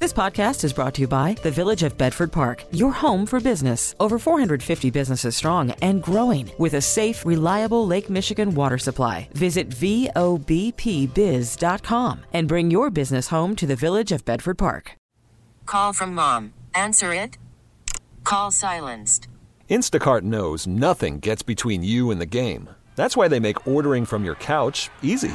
This podcast is brought to you by the Village of Bedford Park, your home for business. Over 450 businesses strong and growing with a safe, reliable Lake Michigan water supply. Visit VOBPBiz.com and bring your business home to the Village of Bedford Park. Call from mom. Answer it. Call silenced. Instacart knows nothing gets between you and the game. That's why they make ordering from your couch easy.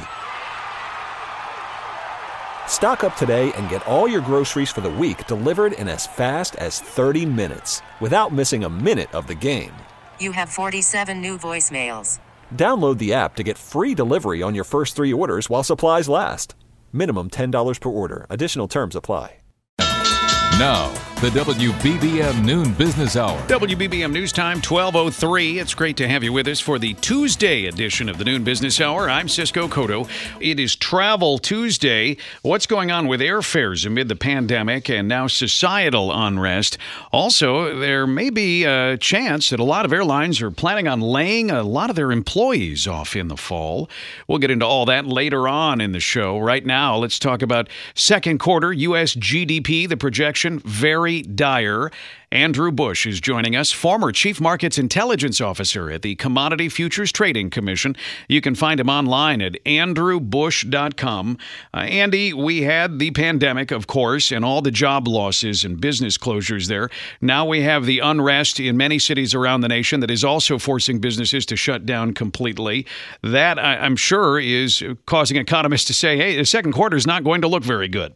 Stock up today and get all your groceries for the week delivered in as fast as 30 minutes without missing a minute of the game. You have 47 new voicemails. Download the app to get free delivery on your first 3 orders while supplies last. Minimum $10 per order. Additional terms apply. Now, the WBBM Noon Business Hour. WBBM News Time, 12:03. It's great to have you with us for the Tuesday edition of the Noon Business Hour. I'm Cisco Cotto. It is Travel Tuesday. What's going on with airfares amid the pandemic and now societal unrest? Also, there may be a chance that a lot of airlines are planning on laying a lot of their employees off in the fall. We'll get into all that later on in the show. Right now, let's talk about second quarter U.S. GDP, the projection, very dire. Andrew Bush is joining us, former Chief Markets Intelligence Officer at the Commodity Futures Trading Commission. You can find him online at andrewbush.com. Andy, we had the pandemic, of course, and all the job losses and business closures there. Now we have the unrest in many cities around the nation that is also forcing businesses to shut down completely. That, I'm sure, is causing economists to say, hey, the second quarter is not going to look very good.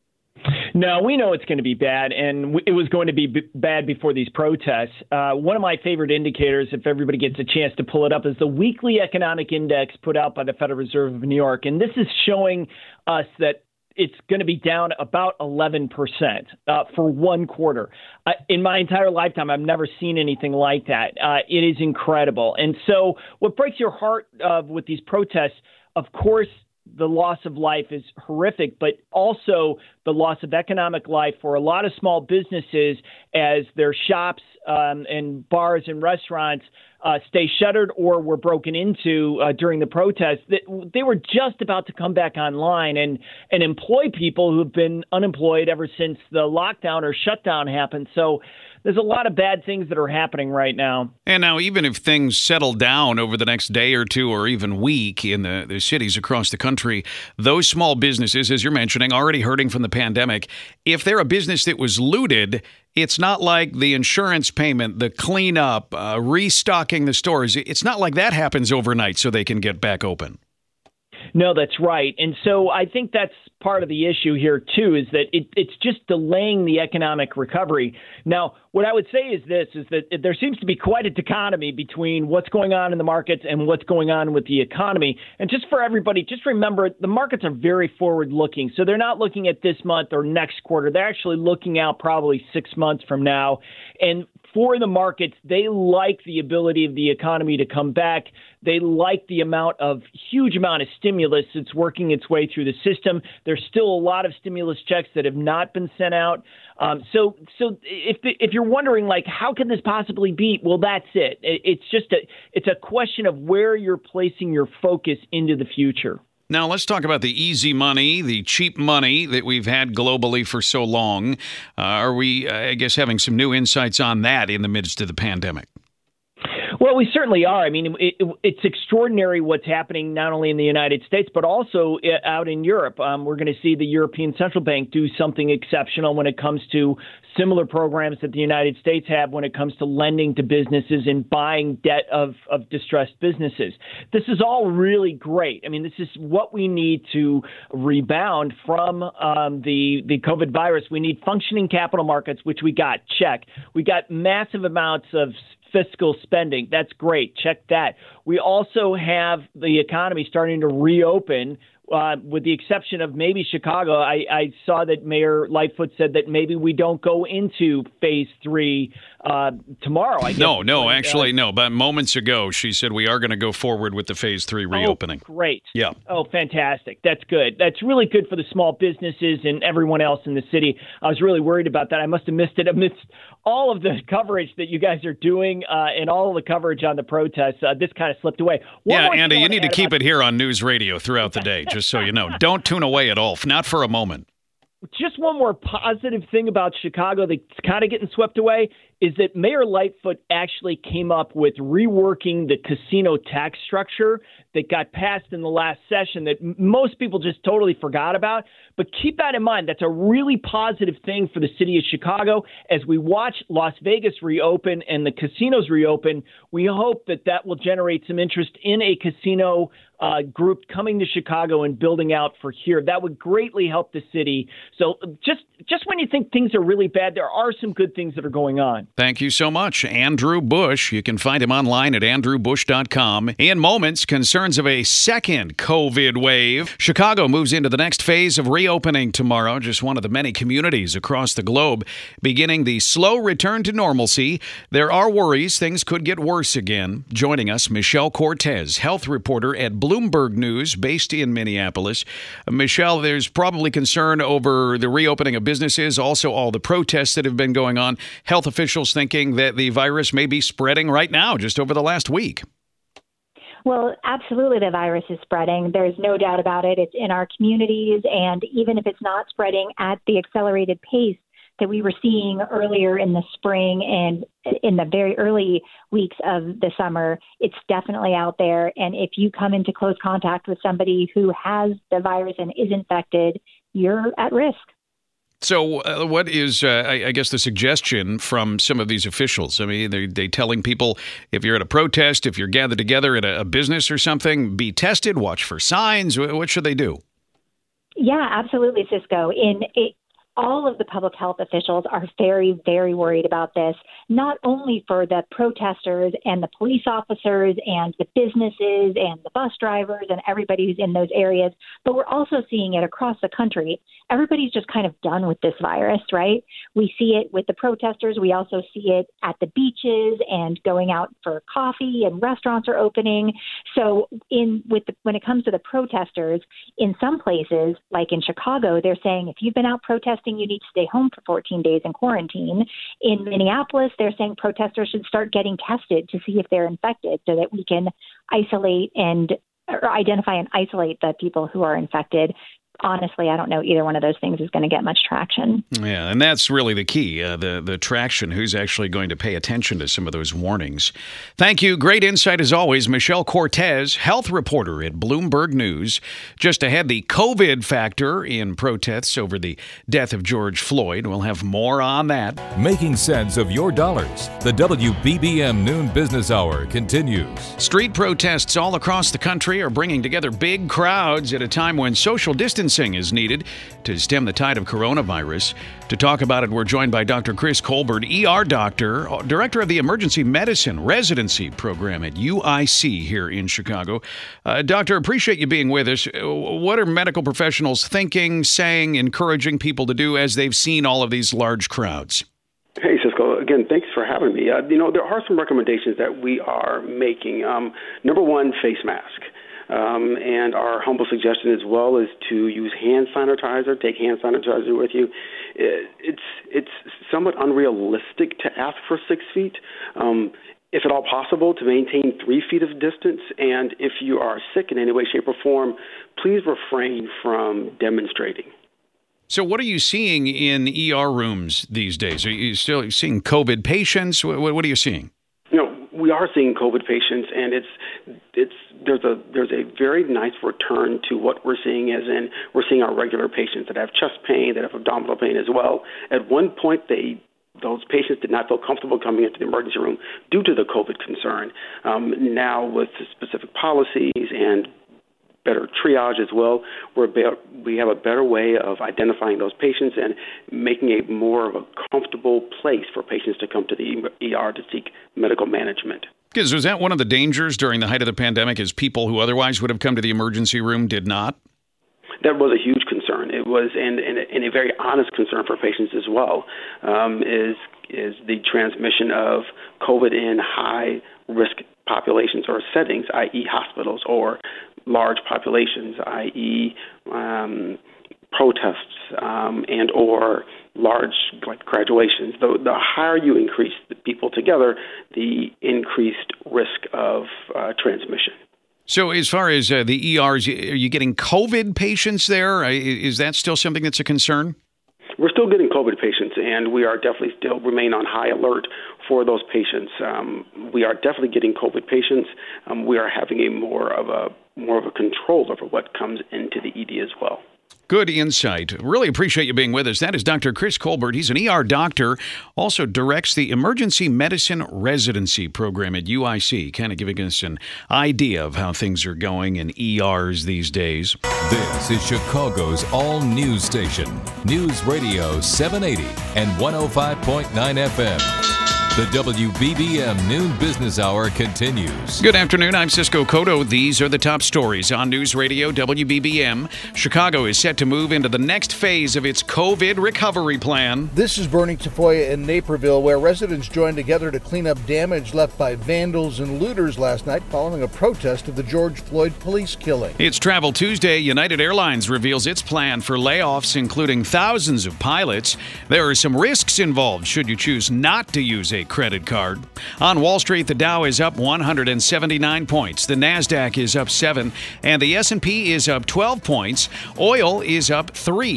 No, we know it's going to be bad, and it was going to be bad before these protests. One of my favorite indicators, if everybody gets a chance to pull it up, is the weekly economic index put out by the Federal Reserve of New York. And this is showing us that it's going to be down about 11% for one quarter. In my entire lifetime, I've never seen anything like that. It is incredible. And so what breaks your heart with these protests, of course, the loss of life is horrific, but also the loss of economic life for a lot of small businesses as their shops and bars and restaurants stay shuttered or were broken into during the protests. They were just about to come back online and employ people who've been unemployed ever since the lockdown or shutdown happened. So there's a lot of bad things that are happening right now. And now, even if things settle down over the next day or two or even week in the cities across the country, those small businesses, as you're mentioning, already hurting from the pandemic, if they're a business that was looted, it's not like the insurance payment, the cleanup, restocking the stores. It's not like that happens overnight so they can get back open. No, that's right. And so I think that's part of the issue here, too, is that it's just delaying the economic recovery. Now, what I would say is this, is that there seems to be quite a dichotomy between what's going on in the markets and what's going on with the economy. And just for everybody, just remember, the markets are very forward-looking. So they're not looking at this month or next quarter. They're actually looking out probably 6 months from now. And for the markets, they like the ability of the economy to come back. They like the huge amount of stimulus that's working its way through the system. There's still a lot of stimulus checks that have not been sent out. So if you're wondering, like, how can this possibly be? Well, that's it. It's a question of where you're placing your focus into the future. Now, let's talk about the easy money, the cheap money that we've had globally for so long. Are we, I guess, having some new insights on that in the midst of the pandemic? Well, we certainly are. I mean, it's extraordinary what's happening not only in the United States, but also out in Europe. We're going to see the European Central Bank do something exceptional when it comes to similar programs that the United States have when it comes to lending to businesses and buying debt of distressed businesses. This is all really great. I mean, this is what we need to rebound from the COVID virus. We need functioning capital markets, which we got. Check. We got massive amounts of fiscal spending. That's great. Check that. We also have the economy starting to reopen, with the exception of maybe Chicago. I saw that Mayor Lightfoot said that maybe we don't go into phase 3 tomorrow. I guess. No, actually, no. But moments ago, she said we are going to go forward with the phase 3 reopening. Oh, great. Yeah. Oh, fantastic. That's good. That's really good for the small businesses and everyone else in the city. I was really worried about that. I must have missed it amidst all of the coverage that you guys are doing and all of the coverage on the protests. This kind of slipped away. Yeah, Andy, you need to keep it here on News Radio throughout the day, just so you know. Don't tune away at all, not for a moment. Just one more positive thing about Chicago that's kind of getting swept away is that Mayor Lightfoot actually came up with reworking the casino tax structure that got passed in the last session that most people just totally forgot about. But keep that in mind. That's a really positive thing for the city of Chicago. As we watch Las Vegas reopen and the casinos reopen, we hope that that will generate some interest in a casino group coming to Chicago and building out for here. That would greatly help the city. So just when you think things are really bad, there are some good things that are going on. Thank you so much, Andrew Bush. You can find him online at andrewbush.com. In moments, concerns of a second COVID wave. Chicago moves into the next phase of reopening tomorrow, just one of the many communities across the globe beginning the slow return to normalcy. There are worries things could get worse again. Joining us, Michelle Cortez, health reporter at Bloomberg News, based in Minneapolis. Michelle, there's probably concern over the reopening of businesses, also all the protests that have been going on. Health officials thinking that the virus may be spreading right now, just over the last week. Well, absolutely, the virus is spreading. There's no doubt about it. It's in our communities, and even if it's not spreading at the accelerated pace that we were seeing earlier in the spring and in the very early weeks of the summer, it's definitely out there. And if you come into close contact with somebody who has the virus and is infected, you're at risk. So what is, I guess, the suggestion from some of these officials? I mean, they telling people if you're at a protest, if you're gathered together at a business or something, be tested, watch for signs. What should they do? Yeah, absolutely, Cisco. All of the public health officials are very, very worried about this, not only for the protesters and the police officers and the businesses and the bus drivers and everybody who's in those areas, but we're also seeing it across the country. Everybody's just kind of done with this virus, right? We see it with the protesters. We also see it at the beaches and going out for coffee, and restaurants are opening. So when it comes to the protesters, in some places, like in Chicago, they're saying if you've been out protesting, you need to stay home for 14 days in quarantine. In Minneapolis, they're saying protesters should start getting tested to see if they're infected so that we can identify and isolate the people who are infected. Honestly, I don't know either one of those things is going to get much traction. Yeah, and that's really the key, the traction. Who's actually going to pay attention to some of those warnings? Thank you. Great insight as always. Michelle Cortez, health reporter at Bloomberg News. Just ahead, the COVID factor in protests over the death of George Floyd. We'll have more on that. Making sense of your dollars. The WBBM Noon Business Hour continues. Street protests all across the country are bringing together big crowds at a time when social distancing is needed to stem the tide of coronavirus. To talk about it, we're joined by Dr. Chris Colbert, ER doctor, director of the Emergency Medicine Residency Program at UIC here in Chicago. Doctor, appreciate you being with us. What are medical professionals thinking, saying, encouraging people to do as they've seen all of these large crowds? Hey, Cisco. Again, thanks for having me. There are some recommendations that we are making. Number one, face mask. And our humble suggestion as well is to use hand sanitizer. Take hand sanitizer with you. It's somewhat unrealistic to ask for 6 feet. If at all possible, to maintain 3 feet of distance. And if you are sick in any way, shape, or form, please refrain from demonstrating. So what are you seeing in ER rooms these days? Are you still seeing COVID patients? What are you seeing? We are seeing COVID patients, and there's a very nice return to what we're seeing, as in we're seeing our regular patients that have chest pain, that have abdominal pain as well. At one point, those patients did not feel comfortable coming into the emergency room due to the COVID concern. Now, with specific policies and better triage as well, we have a better way of identifying those patients and making it more of a comfortable place for patients to come to the ER to seek medical management. Because was that one of the dangers during the height of the pandemic, is people who otherwise would have come to the emergency room did not? That was a huge concern. It was, and a very honest concern for patients as well, is the transmission of COVID in high-risk populations or settings, i.e. hospitals, or large populations, i.e. Protests and or large graduations. The higher you increase the people together, the increased risk of transmission. So as far as the ERs, are you getting COVID patients there? Is that still something that's a concern? we're still getting COVID patients, and we are definitely still remain on high alert for those patients. We are definitely getting COVID patients. We are having a more of a control over what comes into the ED as well. Good insight. Really appreciate you being with us. That is Dr. Chris Colbert. He's an ER doctor, also directs the Emergency Medicine Residency Program at UIC, kind of giving us an idea of how things are going in ERs these days. This is Chicago's all-news station, News Radio 780 and 105.9 FM. The WBBM Noon Business Hour continues. Good afternoon. I'm Cisco Cotto. These are the top stories on News Radio WBBM. Chicago is set to move into the next phase of its COVID recovery plan. This is Bernie Tafoya in Naperville, where residents joined together to clean up damage left by vandals and looters last night following a protest of the George Floyd police killing. It's Travel Tuesday. United Airlines reveals its plan for layoffs, including thousands of pilots. There are some risks involved should you choose not to use a credit card. On Wall Street, the Dow is up 179 points. The Nasdaq is up 7, and the S&P is up 12 points. Oil is up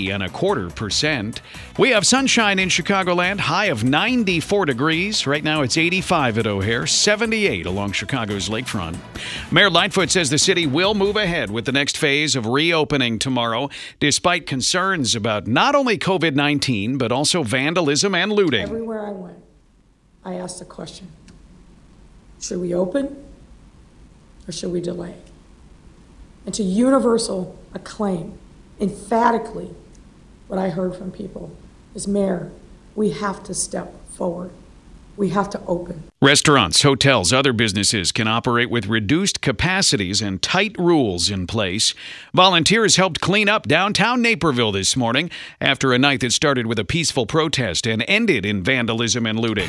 3.25%. We have sunshine in Chicagoland, high of 94 degrees. Right now it's 85 at O'Hare, 78 along Chicago's lakefront. Mayor Lightfoot says the city will move ahead with the next phase of reopening tomorrow, despite concerns about not only COVID-19, but also vandalism and looting. Everywhere I went, I asked the question, should we open or should we delay? And to universal acclaim, emphatically, what I heard from people is, Mayor, we have to step forward. We have to open. Restaurants, hotels, other businesses can operate with reduced capacities and tight rules in place. Volunteers helped clean up downtown Naperville this morning after a night that started with a peaceful protest and ended in vandalism and looting.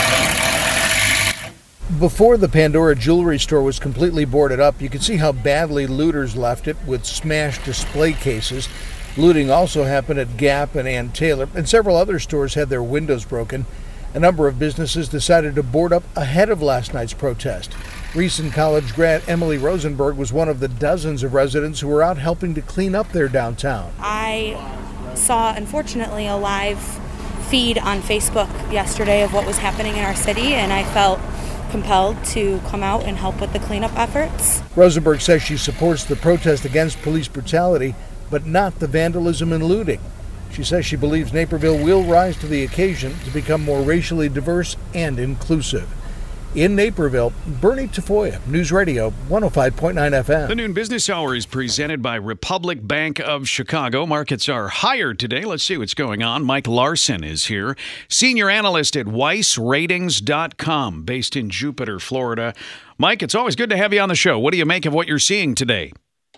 Before the Pandora jewelry store was completely boarded up, you could see how badly looters left it with smashed display cases. Looting also happened at Gap and Ann Taylor, and several other stores had their windows broken. A number of businesses decided to board up ahead of last night's protest. Recent college grad Emily Rosenberg was one of the dozens of residents who were out helping to clean up their downtown. I saw, unfortunately, a live feed on Facebook yesterday of what was happening in our city, and I felt compelled to come out and help with the cleanup efforts. Rosenberg says she supports the protest against police brutality, but not the vandalism and looting. She says she believes Naperville will rise to the occasion to become more racially diverse and inclusive. In Naperville, Bernie Tafoya, News Radio 105.9 FM. The Noon Business Hour is presented by Republic Bank of Chicago. Markets are higher today. Let's see what's going on. Mike Larson is here, senior analyst at WeissRatings.com, based in Jupiter, Florida. Mike, it's always good to have you on the show. What do you make of what you're seeing today?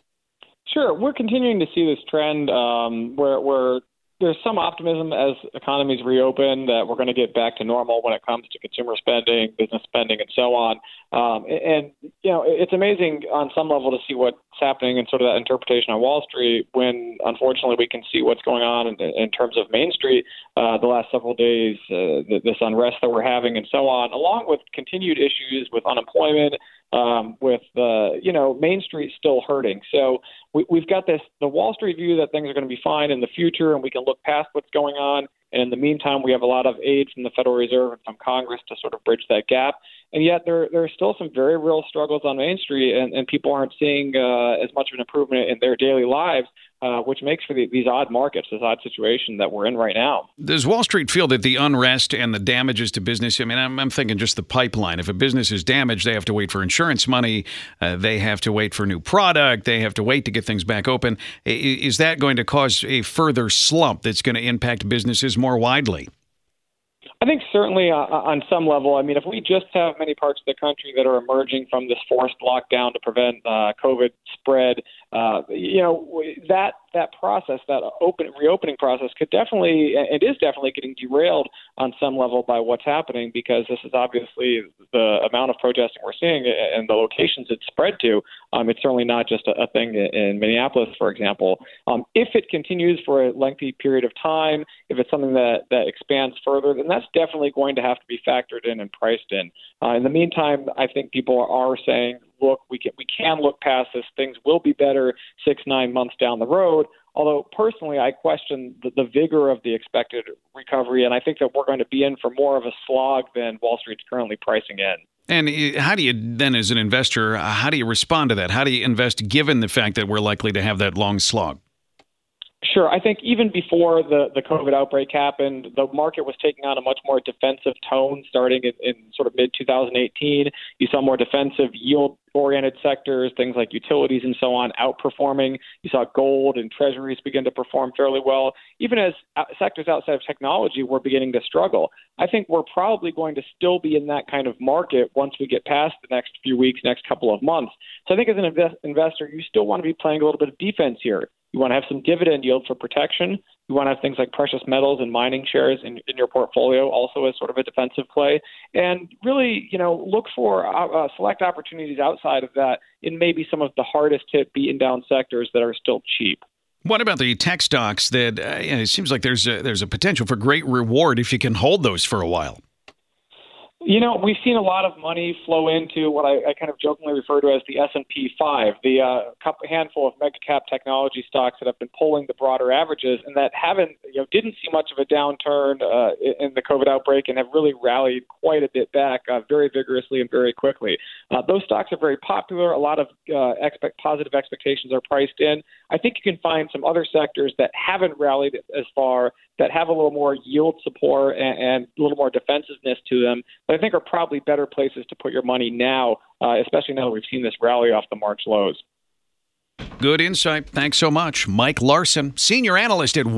Sure. We're continuing to see this trend where there's some optimism as economies reopen that we're going to get back to normal when it comes to consumer spending, business spending, and so on. And it's amazing on some level to see what's happening and sort of that interpretation on Wall Street when, unfortunately, we can see what's going on in terms of Main Street the last several days, this unrest that we're having and so on, along with continued issues with unemployment, with Main Street still hurting. So we've got the Wall Street view that things are going to be fine in the future and we can look past what's going on. And in the meantime, we have a lot of aid from the Federal Reserve and from Congress to sort of bridge that gap. And yet there are still some very real struggles on Main Street, and people aren't seeing as much of an improvement in their daily lives, which makes for these odd markets, this odd situation that we're in right now. Does Wall Street feel that the unrest and the damages to business, I mean, I'm thinking just the pipeline. If a business is damaged, they have to wait for insurance money. They have to wait for new product. They have to wait to get things back open. Is that going to cause a further slump that's going to impact businesses more widely? I think certainly on some level. I mean, if we just have many parts of the country that are emerging from this forced lockdown to prevent COVID spread, that process, that reopening process could definitely, and is definitely getting derailed on some level by what's happening, because this is obviously the amount of protesting we're seeing and the locations it's spread to. It's certainly not just a thing in Minneapolis, for example. If it continues for a lengthy period of time, if it's something that expands further, then that's definitely going to have to be factored in and priced in. In the meantime, I think people are saying, look, we can look past this. Things will be better 6-9 months down the road. Although personally, I question the vigor of the expected recovery, and I think that we're going to be in for more of a slog than Wall Street's currently pricing in. And how do you then, as an investor, how do you respond to that? How do you invest given the fact that we're likely to have that long slog? Sure. I think even before the COVID outbreak happened, the market was taking on a much more defensive tone starting in sort of mid-2018. You saw more defensive yield-oriented sectors, things like utilities and so on, outperforming. You saw gold and treasuries begin to perform fairly well, even as sectors outside of technology were beginning to struggle. I think we're probably going to still be in that kind of market once we get past the next few weeks, next couple of months. So I think as an investor, you still want to be playing a little bit of defense here. You want to have some dividend yield for protection. You want to have things like precious metals and mining shares in your portfolio also as sort of a defensive play. And really, look for select opportunities outside of that in maybe some of the hardest hit, beaten down sectors that are still cheap. What about the tech stocks that it seems like there's a potential for great reward if you can hold those for a while? We've seen a lot of money flow into what I kind of jokingly refer to as the S&P 5, the handful of mega cap technology stocks that have been pulling the broader averages and that didn't see much of a downturn in the COVID outbreak and have really rallied quite a bit back very vigorously and very quickly. Those stocks are very popular. A lot of positive expectations are priced in. I think you can find some other sectors that haven't rallied as far, that have a little more yield support and a little more defensiveness to them, that I think are probably better places to put your money now, especially now that we've seen this rally off the March lows. Good insight. Thanks so much. Mike Larson, senior analyst at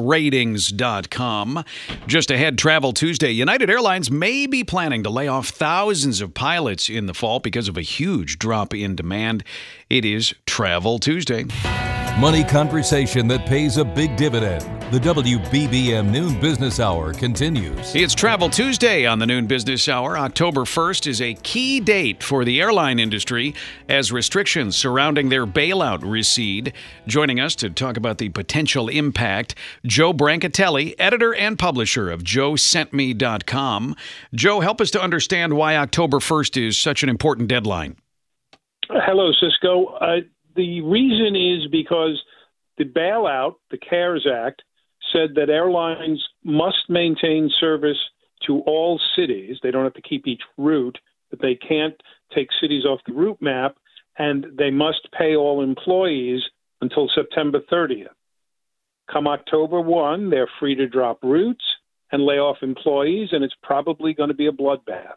WeissRatings.com. Just ahead, Travel Tuesday. United Airlines may be planning to lay off thousands of pilots in the fall because of a huge drop in demand. It is Travel Tuesday. Money conversation that pays a big dividend. The WBBM Noon Business Hour continues. It's Travel Tuesday on the Noon Business Hour. October 1st is a key date for the airline industry as restrictions surrounding their bailout recede. Joining us to talk about the potential impact, Joe Brancatelli, editor and publisher of JoeSentMe.com. Joe, help us to understand why October 1st is such an important deadline. Hello, Cisco. The reason is because the bailout, the CARES Act, said that airlines must maintain service to all cities. They don't have to keep each route, but they can't take cities off the route map, and they must pay all employees until September 30th. Come October 1, they're free to drop routes and lay off employees, and it's probably going to be a bloodbath.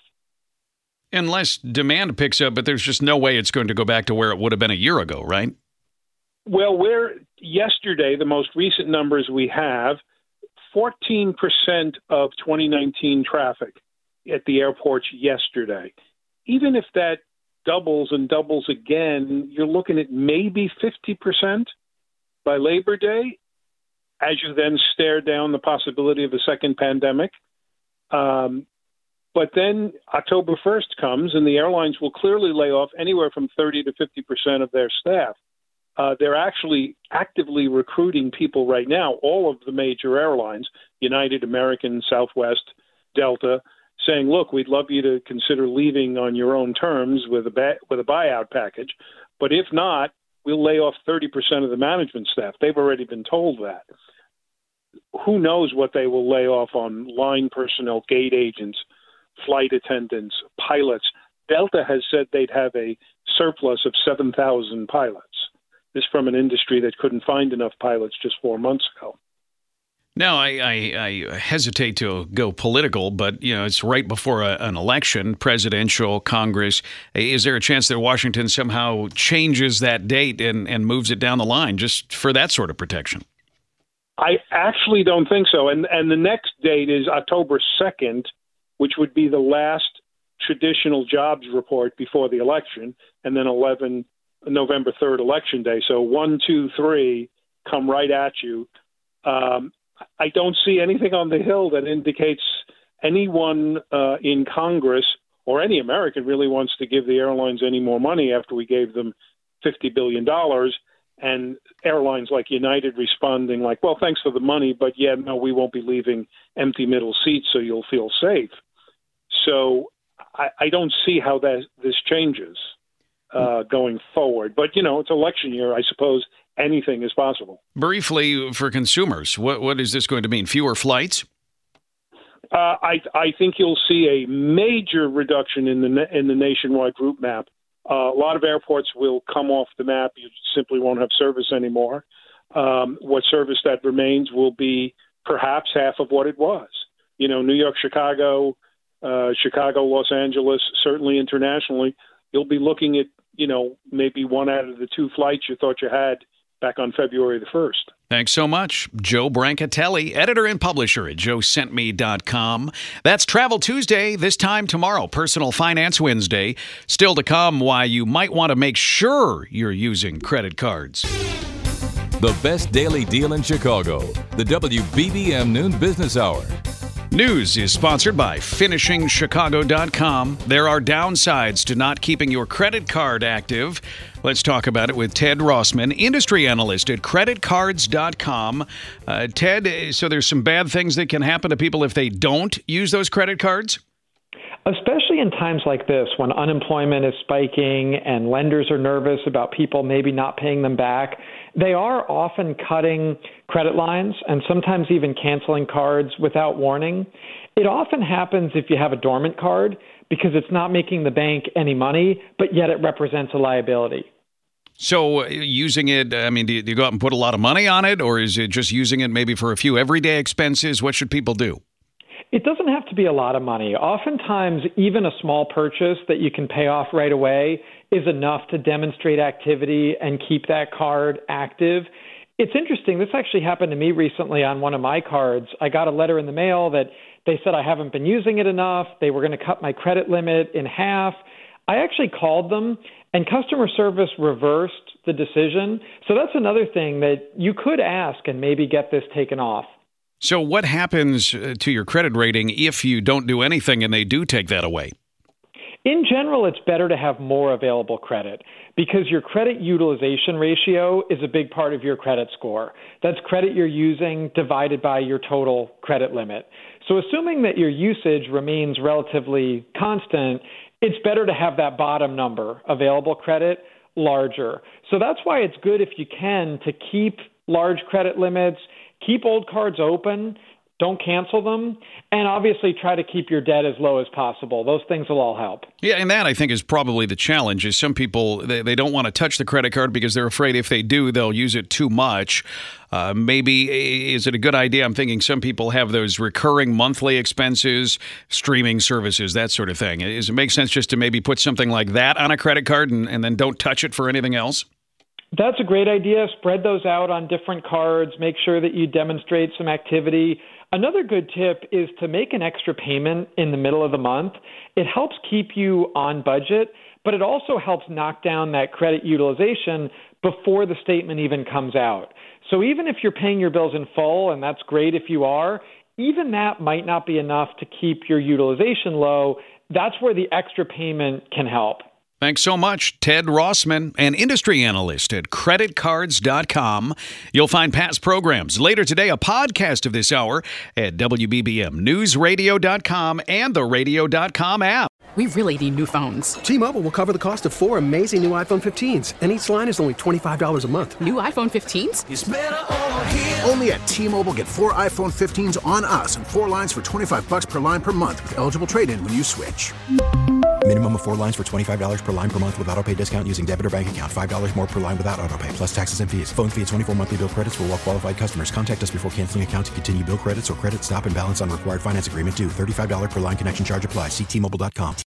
Unless demand picks up, but there's just no way it's going to go back to where it would have been a year ago, right? Well, yesterday, the most recent numbers we have, 14% of 2019 traffic at the airports yesterday. Even if that doubles and doubles again, you're looking at maybe 50% by Labor Day, as you then stare down the possibility of a second pandemic. But then October 1st comes, and the airlines will clearly lay off anywhere from 30 to 50% of their staff. They're actually actively recruiting people right now, all of the major airlines, United, American, Southwest, Delta, saying, look, we'd love you to consider leaving on your own terms with a buyout package. But if not, we'll lay off 30% of the management staff. They've already been told that. Who knows what they will lay off on line personnel, gate agents, flight attendants, pilots. Delta has said they'd have a surplus of 7,000 pilots. This from an industry that couldn't find enough pilots just 4 months ago. Now, I hesitate to go political, but it's right before an election, presidential, Congress. Is there a chance that Washington somehow changes that date and moves it down the line just for that sort of protection? I actually don't think so. And the next date is October 2nd, which would be the last traditional jobs report before the election, and then November 3rd, Election Day. So 1, 2, 3 come right at you. I don't see anything on the Hill that indicates anyone in Congress or any American really wants to give the airlines any more money after we gave them $50 billion. And airlines like United responding like, well, thanks for the money, but yeah, no, we won't be leaving empty middle seats, so you'll feel safe. So I don't see how this changes going forward. But, it's election year. I suppose anything is possible. Briefly, for consumers, what is this going to mean? Fewer flights? I think you'll see a major reduction in the nationwide route map. A lot of airports will come off the map. You simply won't have service anymore. What service that remains will be perhaps half of what it was. New York, Chicago, Los Angeles, certainly internationally, you'll be looking at, maybe one out of the two flights you thought you had back on February the 1st. Thanks so much. Joe Brancatelli, editor and publisher at joesentme.com. That's Travel Tuesday. This time tomorrow, Personal Finance Wednesday. Still to come, why you might want to make sure you're using credit cards. The best daily deal in Chicago. The WBBM Noon Business Hour. News is sponsored by FinishingChicago.com. There are downsides to not keeping your credit card active. Let's talk about it with Ted Rossman, industry analyst at CreditCards.com. Ted, so there's some bad things that can happen to people if they don't use those credit cards? Especially in times like this when unemployment is spiking and lenders are nervous about people maybe not paying them back. They are often cutting credit lines and sometimes even canceling cards without warning. It often happens if you have a dormant card because it's not making the bank any money, but yet it represents a liability. So using it, do you go out and put a lot of money on it, or is it just using it maybe for a few everyday expenses? What should people do? It doesn't have to be a lot of money. Oftentimes, even a small purchase that you can pay off right away is enough to demonstrate activity and keep that card active. It's interesting. This actually happened to me recently on one of my cards. I got a letter in the mail that they said I haven't been using it enough. They were going to cut my credit limit in half. I actually called them, and customer service reversed the decision. So that's another thing that you could ask and maybe get this taken off. So what happens to your credit rating if you don't do anything and they do take that away? In general, it's better to have more available credit because your credit utilization ratio is a big part of your credit score. That's credit you're using divided by your total credit limit. So assuming that your usage remains relatively constant, it's better to have that bottom number, available credit, larger. So that's why it's good if you can to keep large credit limits, keep old cards open, don't cancel them, and obviously try to keep your debt as low as possible. Those things will all help. Yeah, and that I think is probably the challenge is some people, they don't want to touch the credit card because they're afraid if they do, they'll use it too much. Maybe, is it a good idea? I'm thinking some people have those recurring monthly expenses, streaming services, that sort of thing. Does it make sense just to maybe put something like that on a credit card and then don't touch it for anything else? That's a great idea. Spread those out on different cards. Make sure that you demonstrate some activity. Another good tip is to make an extra payment in the middle of the month. It helps keep you on budget, but it also helps knock down that credit utilization before the statement even comes out. So even if you're paying your bills in full, and that's great if you are, even that might not be enough to keep your utilization low. That's where the extra payment can help. Thanks so much, Ted Rossman, an industry analyst at CreditCards.com. You'll find past programs. Later today, a podcast of this hour at WBBMNewsRadio.com and the Radio.com app. We really need new phones. T-Mobile will cover the cost of 4 amazing new iPhone 15s, and each line is only $25 a month. New iPhone 15s? It's better over here. Only at T-Mobile, get 4 iPhone 15s on us and 4 lines for $25 per line per month with eligible trade-in when you switch. Minimum of 4 lines for $25 per line per month with autopay discount using debit or bank account. $5 more per line without autopay, plus taxes and fees. Phone fee at 24 monthly bill credits for well-qualified customers. Contact us before canceling account to continue bill credits or credit stop and balance on required finance agreement due. $35 per line connection charge applies. See T-Mobile.com.